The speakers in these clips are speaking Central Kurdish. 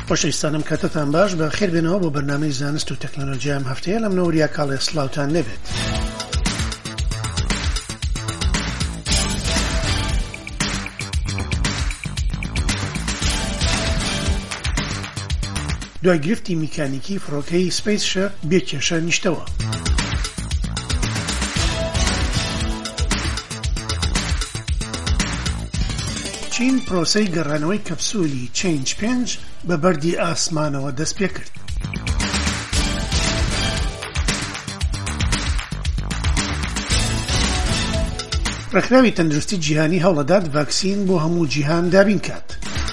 خۆشەویستانم کاتتان باش بە خێر بێنەوە بۆ بەرنامەی زانست و تەکنۆلۆژیا ئەم هەفتەیە لەم نەوەریا کاڵێ سڵاوتان لێبێت. دوای گرفتی میکانیکی فڕۆکەی سپەیسشیپ بێکێشە نیشتەوە. چین پرۆسەی گەڕانەوەی کەپسولی چێنج 5 بە بەردی ئاسمانەوە دەست پێ کرد. ڕێکخراوی تەندروستی جیهانی هەوڵەدات ڤاکسین بۆ هەموو جیهان دابین کات.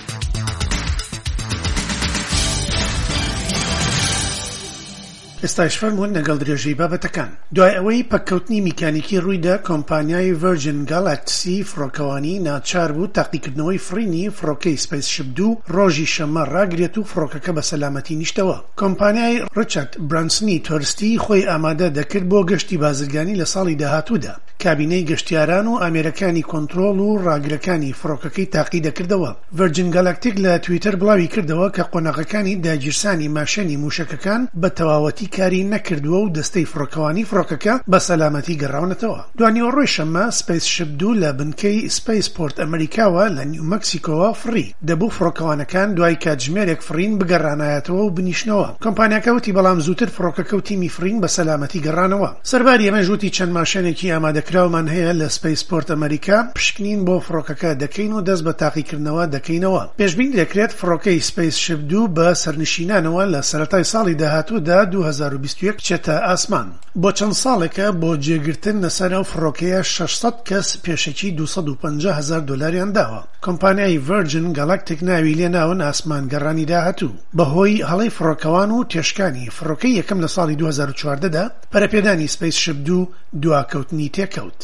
ئێستاش فەرموون لەگەڵ درێژەی بابەتەکان. دوای ئەوەی پەککەوتنی میکانیکی ڕوویدا، کۆمپانیای ڤەرجن گالاکسی فڕۆکەوانی ناچار بوو تاقیکردنەوەی فڕینی فڕۆکەی سپەیسشیپ 2 ڕۆژی شەمە ڕاگرێت و فڕۆکەکە بە سەلامەتی نیشتەوە. کۆمپانیای ڕیچارد برانسنی تۆرستی خۆی ئامادە دەکرد بۆ گەشتی بازرگانی لە ساڵی داهاتوودا. کابینەی گەشتیاران و ئامێرەکانی کۆنتڕۆڵ و ڕاگرەکانی فڕۆکەکەی تاقی دەکردەوە. ڤەرجن گالاکتیک لە تویتەر بڵاوی کردەوە کە قۆناغەکانی داگیرسانی ماشێنی موشەکەکان بە تەواوەتی کاری نەکردووە و دەستەی فڕۆکەوانی فڕۆکەکە بە سەلامەتی گەڕاونەتەوە. دوانیوە ڕۆی شەمە سپەیسشیپ 2 لە بنکەی سپەیسپۆرت ئەمریکاوە لە نیو مەکسیکۆوە فڕی دەبوو فڕۆکەوانەکان دوای کاتژمێرێک فڕین بگەڕانایەتەوە و بنیشنەوە. کۆمپانیاکە وتی بەڵام زووتر فڕۆکەکە و تیمی فڕین بە سەلامەتی گەڕانەوە. سەرباری ئەمە ژووتی چەند ماشێنێکی ئامادەکراومان هەیە لە سپەیسپۆرت ئەمریکا پشکنین بۆ فڕۆکەکە دەکەین و دەست بە تاقیکردنەوە دەکەینەوە. پێشبینی دەکرێت فڕۆکەی سپەیسشیپ 2 بە سەرنشینانەوە لە سەرەتای ساڵی داهاتوودا 2021 چێتە ئاسمان. بۆ چەند ساڵێکە بۆ جێگرتن لەسەر ئەو فڕۆکەیە 600 کەس پێشەکی $250,000 داوە. کۆمپانیای ڤەرجن گالاکتیک ناوی لێناون ئاسمان گەڕانی داهاتوو بەهۆی هەڵەی فڕۆکەوان و تێشکانی فڕۆکەی یەکەم لە ساڵی 2014دا پەرەپێدانی سپەیسشیپ 2 دواکەوتنی تێکەوت.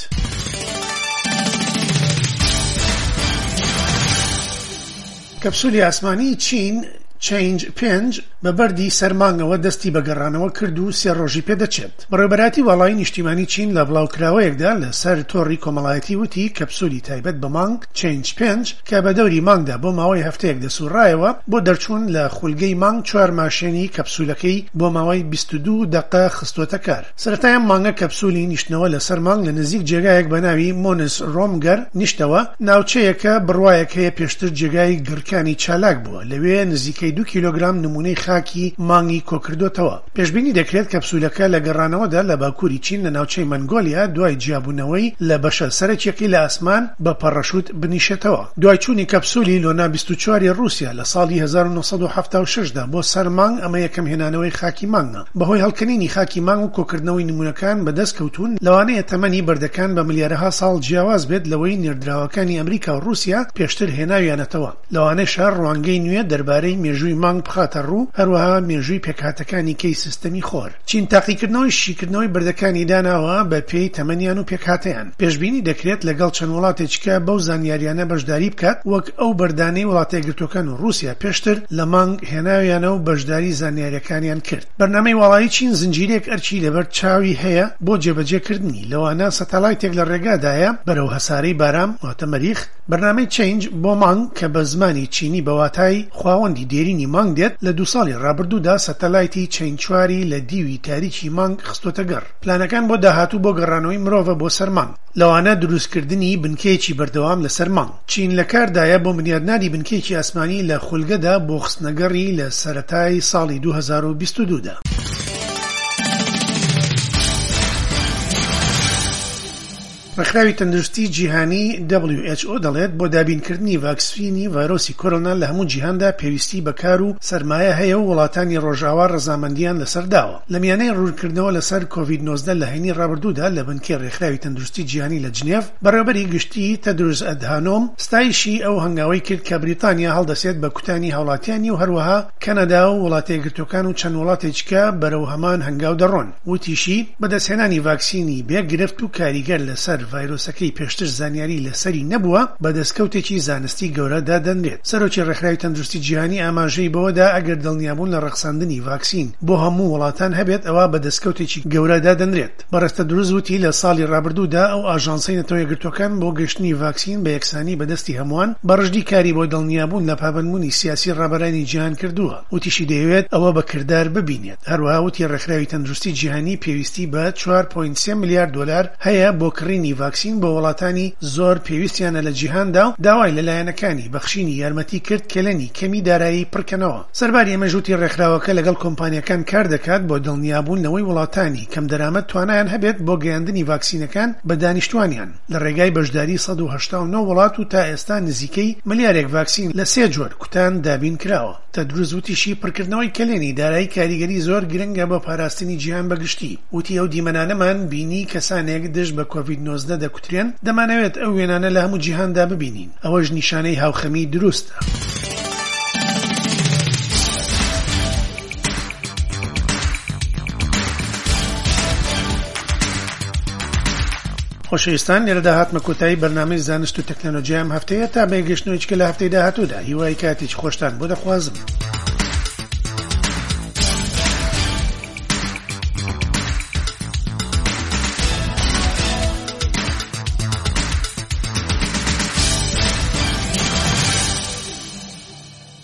کەپسولی ئاسمانی چین چێنج 5 بە بەردی سەرمانگەوە دەستی بەگەڕانەوە کرد و 3 ڕۆژی پێدەچێت. بەڕێوەبەراتی وەڵای نیشتیمانی چین لە بڵاوکراوەیەکدا لەسەر تۆڕی کۆمەڵایەتی وتی کەپسولی تایبەت بە مانگ چێنج 5 کە بە دەوری مانگدا بۆ ماوەی هەفتەیەک دەسوڕایەوە بۆ دەرچوون لە خولگەی مانگ 4 ماشێنی کەپسولەکەی بۆ ماوەی 22 دقە خستۆتە کار. سەرەتای ئەم مانگە کەپسولی نیشتنەوە لەسەر مانگ لە نزیک جێگایەک بە ناوی مۆنس ڕۆمگەر نیشتەوە. ناوچەیەکە بڕوایەک هەیە پێشتر جێگای گڕکانی چالاک بووە. لەوێ نزیکەی 2 کیلۆگرام نمونەی خاکی مانگی کۆکردوتەوە. پێشبینی دەکرێت کەپسولەکە لە گەڕانەوەدا لە باکووری چین لە ناوچەی مەنگۆلیا دوای جیابوونەوەی لە بەشە سەرەکیەکەی لە ئاسمان بە پەڕەشوت بنیشێتەوە. دوای چوونی کەپسولی لۆنا 24 رووسیا لە ساڵی 1976دا بۆ سەر مانگ ئەمە یەکەم هێنانەوەی خاکی مانگە. بەهۆی هەڵکەنینی خاکی مانگ و کۆکردنەوەی نمونەکان بەدەست کەوتون لەوانەیە تەمەنی بەردەکان بە ملیارەها ساڵ جیاواز بێت لەوەی نێردراوەکانی ئەمریکا و رووسیا پێشتر هێناویانەتەوە. لەوانەیە ڕوانگەی نوێ دەربارەی مێژووی مانگ بخاتە ڕوو، هەروەها مێژووی پێکهاتەکانی کەی سیستەمی خۆر. چین تاقیکردنەوەی شیکردنەوەی بەردەکانی داناوە بە پێی تەمەنیان و پێکهاتەیان. پێشبینی دەکرێت لەگەڵ چەند وڵاتێکیکە بەو زانیاریانە بەشداری بکات وەک ئەو بەردانەی وڵاتە یەکگرتووەکان و رووسیا پێشتر لە مانگ هێناویانە و بەشداری زانیاریەکانیان کرد. بەرنامەی وڵایی چین زنجیرێک ئەرچی لەبەر چاوی هەیە بۆ جێبەجێکردنی. لەوانە سەتەلایتێک لە ڕێگادایە بەرەو هەسارەی بارام واتە مەریخ. بەرنامەی چێنج بۆ مانگ کە بە زمانی چینی بەواتای خواوەندی دێرینی مانگ دێت لە 2 ساڵی ڕابردوودا سەتەلایتی چێنج 4 لە دیوی تاریکی مانگ خستۆتە گەڕ. پلانەکان بۆ داهاتوو بۆ گەڕانەوەی مرۆڤە بۆ سەر مانگ، لەوانە دروستکردنی بنکەیەکی بەردەوام لەسەر مانگ. چین لە کاردایە بۆ بنیادنانی بنکەیەکی ئاسمانی لە خولگەدا بۆ خستنەگەڕی لە سەرەتای ساڵی 2022دا. ڕێکخراوی تەندروستی جیهانی WHO دەڵێت بۆ دابینکردنی ڤاکسینی ڤایرۆسی کۆرۆنا لە هەموو جیهاندا پێویستی بەکار و سەرمایە هەیە و وڵاتانی ڕۆژاوا ڕەزامەندیان لەسەرداوە. لە میانەی ڕوونکردنەوە لەسەر کۆڤید-19 لە هەینی ڕابردوودا لە بنکەی ڕێکخراوی تەندروستی جیهانی لە جنێڤ بەڕێوەبەری گشتی تەدروس ئەدهانۆم ستایشی ئەو هەنگاوەی کرد کە بریتانیا هەڵدەسێت بە کوتانی هاوڵاتیانی و هەروەها کەنەدا و وڵاتە یەکگرتووەکان و چەند وڵاتێکیکە بەرەو هەمان هەنگاو دەڕۆن. وتیشی بەدەستهێنانی ڤاکسینی بێگرفت و کاریگەر لەسەر ڤایرۆسەکەی پێشتر زانیاری لەسەری نەبووە بە دەستکەوتێکی زانستی گەورەدا دەنرێت. سەرۆکی ڕێکخراوی تەندروستی جیهانی ئاماژەی بەوەدا ئەگەر دڵنیابوون لە ڕەخساندنی ڤاکسین بۆ هەموو وڵاتان هەبێت ئەوە بە دەستکەوتێکی گەورەدا دەنرێت. بەڕێستە دروست وتی لە ساڵی ڕابردوودا ئەو ئاژانسەی نەتەوە یەکگرتووەکان بۆ گەشتنی ڤاکسین بە یەکسانی بەدەستی هەمووان بەڕژدی کاری بۆ دڵنیابوون لە پابەندبوونی سیاسی ڕابەرانی جیهان کردووە. وتیشی دەیەوێت ئەوە بە کردار ببینێت. هەروەها وتی ڕێکخراوی تەندروستی جیهانی پێویستی بە 4.3 میلیارد دلار هەیە بۆ کڕینی ڤاکسین بۆ وڵاتانی زۆر پێویستیانە لە جیهاندا و داوای لەلایەنەکانی بەخشینی یارمەتی کرد کێلەنی کەمی دارایی پڕکەنەوە. سەرباری ئەمەش وتی ڕێکخراوەکە لەگەڵ کۆمپانیەکان کار دەکات بۆ دڵنیابوون لەوەی وڵاتانی کەم دەرامەت توانایان هەبێت بۆ گەیاندنی ڤاکسینەکان بە دانیشتوانیان لە ڕێگای بەشداری 189 وڵات و تا ئێستا نزیکەی ملیارێک ڤاکسین لە 3 جۆر کوتان دابین کراوە. تەدروست وتیشی پڕکردنەوەی کلێنی دارایی کاریگەری زۆر گرنگە بۆ پاراستنی جیهان بەگشتی. وتی ئەو دیمەنانەمان بینی کەسانێک دژ بە کۆڤید-19 دەکوترێن دەمانەوێت ئەو وێنانە لە هەموو جیهاندا ببینین. ئەوەش نیشانەی هاوخەمی دروستە. خۆشەویستان لێرەدا هاتمە کۆتایی بەرنامەی زانست و تەکنۆلۆژیام هەفتەیە تا بەیەگەشتنەوەیچکە لە هەفتەی داهاتوودا. هیوای کاتێکی خۆشتان بۆ دەخوازم.